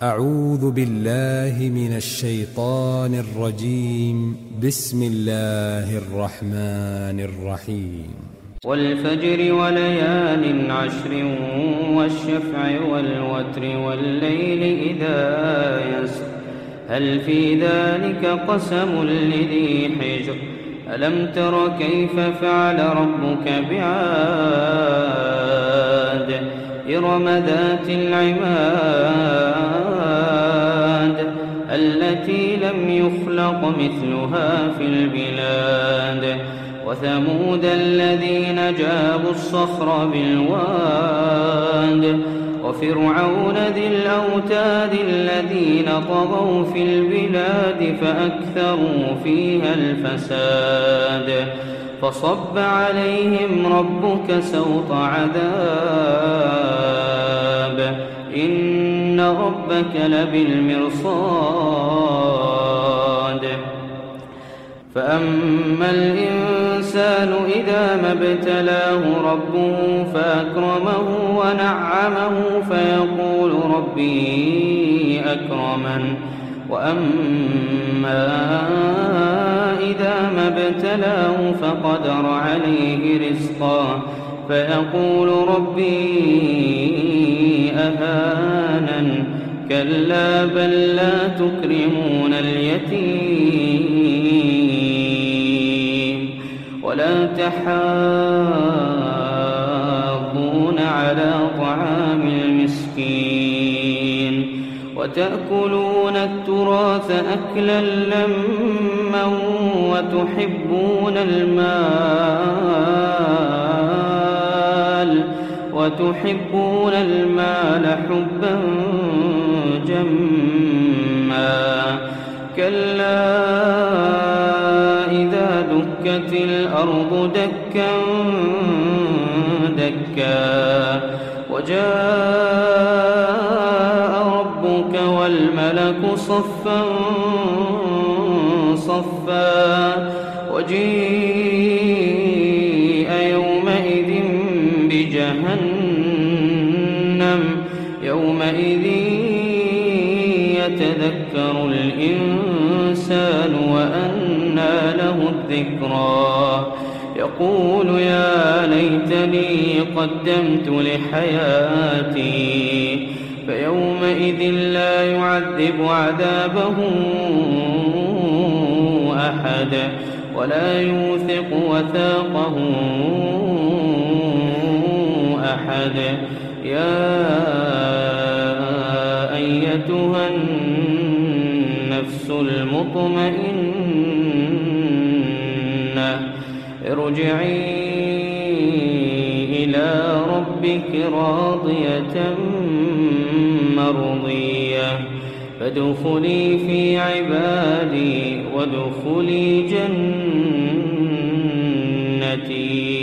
أعوذ بالله من الشيطان الرجيم. بسم الله الرحمن الرحيم. والفجر وليال عشر والشفع والوتر والليل إذا يسر هل في ذلك قسم لذي حجر ألم تر كيف فعل ربك بعاد إرم ذات العماد التي لم يخلق مثلها في البلاد وثمود الذين جابوا الصخر بالواد وفرعون ذي الأوتاد الذين طغوا في البلاد فأكثروا فيها الفساد فصب عليهم ربك سوط عذاب إن ربك لبالمرصاد فأما الإنسان إذا ما ابتلاه ربه فأكرمه ونعمه فيقول ربي أكرمن وأما إذا ما ابتلاه فقدر عليه رزقه فيقول ربي أهانن كلا بل لا تكرمون اليتيم ولا تحاضون على طعام المسكين وتأكلون التراث أكلا لما وتحبون المال حبا جما كلا إذا دكت الأرض دكا دكا وجاء ربك والملك صفا صفا وجيء يومئذ بجهنم يومئذ يتذكر الإنسان وأنى له الذكرى يقول يا ليتني قدمت لحياتي فيومئذ لا يعذب عذابه أحد ولا يوثق وثاقه أحد يا أيتها النفس المطمئنة ارجعي إلى ربك راضية مرضية فادخلي في عبادي وادخلي جنتي